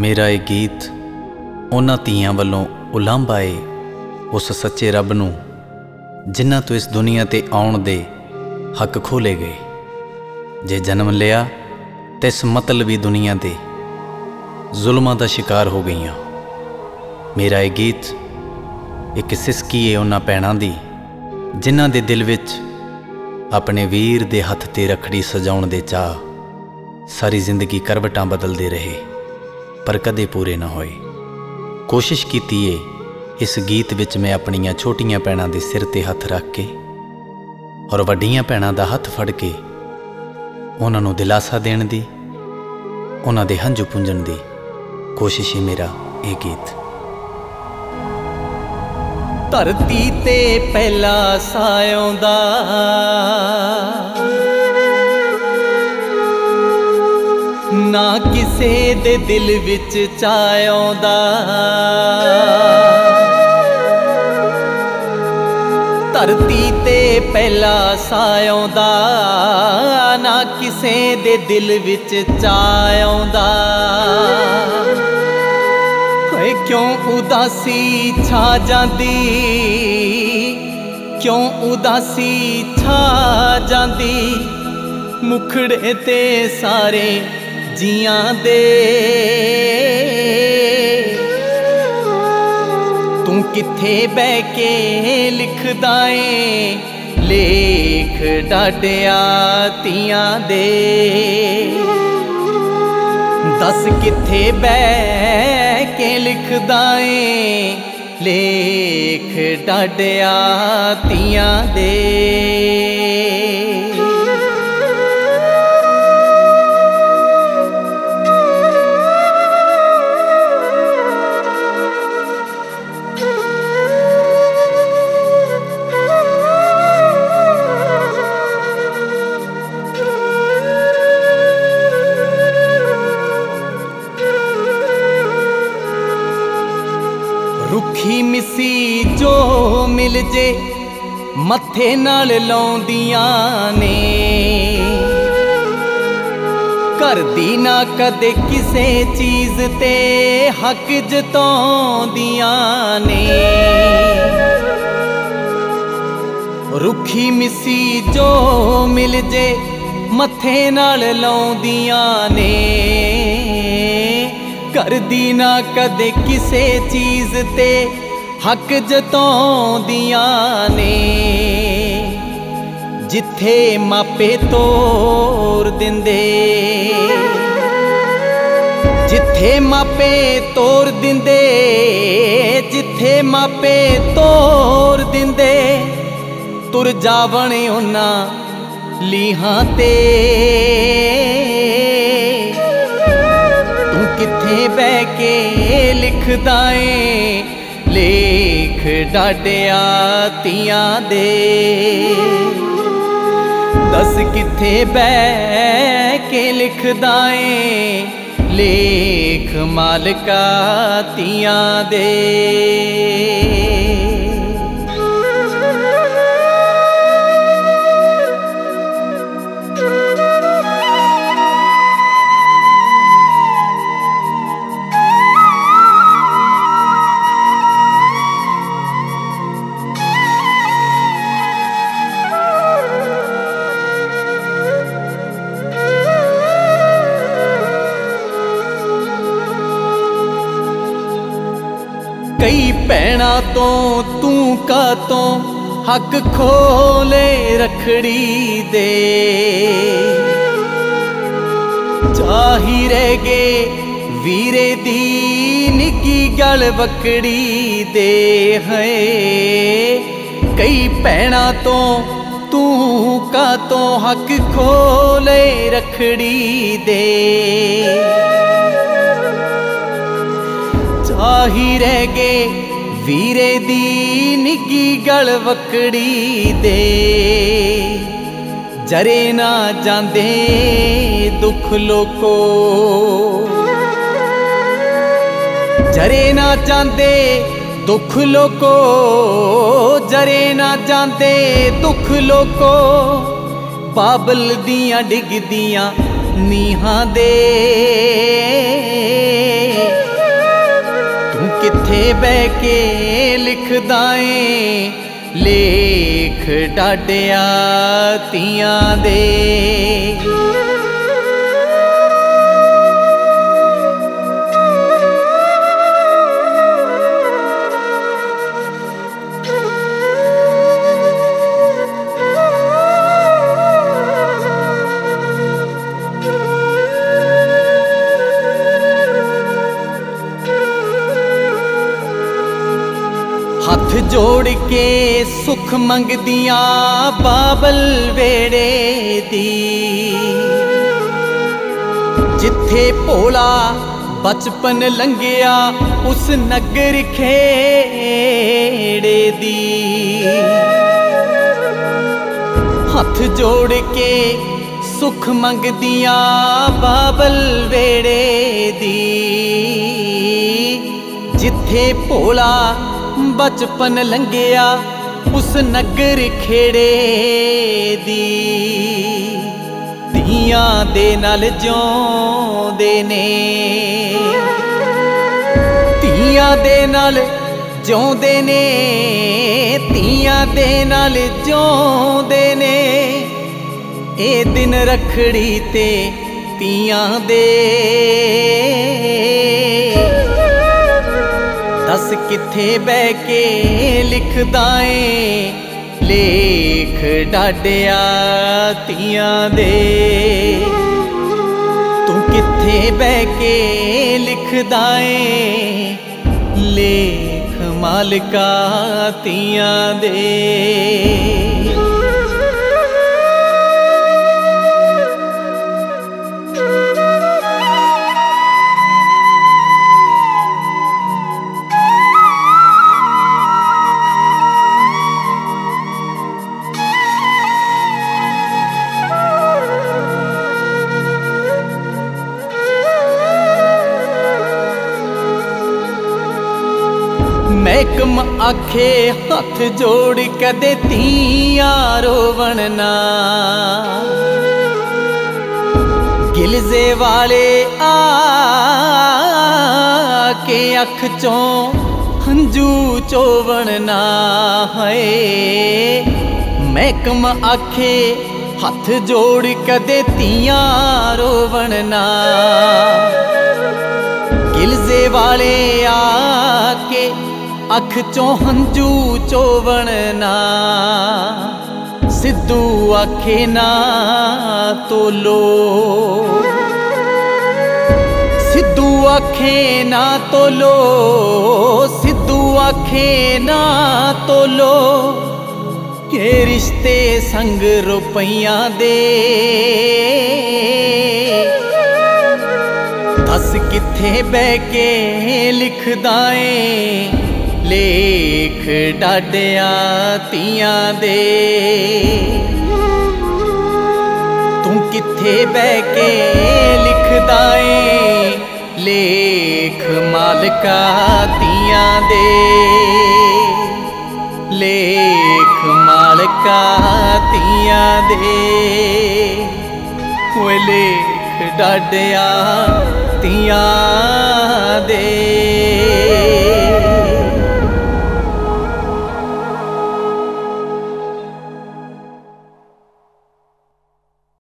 मेरा ये गीत उन्हां धीआं वल्लों उलांभा है उस सच्चे रब नूं जिन्हां तो इस दुनिया ते आउण दे हक खोले गए। जे जन्म लिया तो इस मतलबी दुनिया ते जुल्मां दा शिकार हो गईयां। मेरा ये गीत एक सिसकी है उन्हां भैणां दी जिन्हां दे दिल विच अपने वीर दे हत्थ ते रखड़ी सजाउण दे चाह सारी जिंदगी करवटां बदलदे रहे पर कदे पूरे ना होए। कोशिश कीती है इस गीत विच मैं अपनियां छोटियां भैणां दे सिर ते हत्थ रख के और वड्डियां भैणां दा हत्थ फड़ के उन्हां नूं दिलासा देण दी, उन्हां दे हंझू पुंजण दी कोशिश है मेरा ये गीत। धरती ते पहला सायोंदा ना किसे दे दिल विच चायोंदा, धरती ते पहला सायोंदा ना किसे दे दिल विच चायोंदा। क्यों उदासी छा जांदी, क्यों उदासी छा जांदी मुखड़े ते सारे जियां दे। तू किथे बह के लिखदा ऐ लेख डाडिया तियां दे। दस किथे बह के लिखदा ऐ लेख डाडिया तियां दे। रुखी मिसी जो मिल जे मत्थे नाल लाउंदियां ने, करदी ना कदे किसे चीज ते हक जताउंदियां ने। रुखी मिसी जो मिल जे मत्थे नाल लाउंदियां ने, करदी ना कदे किसे चीज ते हक जताउंदियां ने। जिथे मापे तोर दिंदे, जिथे मापे तोर दिंदे, जिथे मापे तोर दिंदे तुर जावण उन्हां लीहां ते। किथे बह के लिखदा ऐ लेख डाडिया तियां दे। दस किथे बह के लिखदा ऐ लेख मालका तियां दे। कई भैणा तो तू का तो हक खोले रखड़ी दे। चाही रह गए वीरे दी निकी गल बकड़ी दे है। कई भैणा तो तू का तो हक खोले रखड़ी दे। चाही रह गए वीरे दी निकी गल वकड़ी दे। जरे ना जांदे दुख लोको, जरे ना जांदे दुख लोको, जरे ना जांदे दुख लोको। बाबल दियां डिगदियां नीहां दे। किथे बह के लिखदा ए लेख डाडिया तियां दे। हथ जोड़ के सुख मंगदियां बाबल वेड़े दी, जिथे भोला बचपन लंघिया उस नगर खेड़े दी। हथ जोड़ के सुख मंगदियां बाबल वेड़े दी, जिथे भोला बचपन लंघिया उस नगर खेड़े दी। तियां दे नाल जिउंदे ने, तियां दे नाल जिउंदे ने, तियां दे नाल जिउंदे ने। ए दिन रखड़ी ते तियां दे, दस किथे बह के लिखदा ए लेख डाडिया तियां दे। तू किथे बह के लिखदा ए लेख मालका तियां दे। महकम आखे हथ जोड़ कदे तियां रोवण ना, गिलजे वाले आके अख चों हंजू चोवण ना है। महकम आखे हथ जोड़ कदे तियां रोवण ना, गिलजे वाले आके अख चों हंजू चोवण ना। सिद्धू आखे ना तोलो, सिद्धू आखे ना तोलो, सिद्धू आखे ना तोलो। के रिश्ते संग रुपइयां दे, दस किथे बह के लिखदा ए लेख डाडिया तियां दे। तू किथे बह के लिखदा ए लेख मालका तियां दे। लेख मालका तियां दे, ओए लेख डाडिया तियां दे।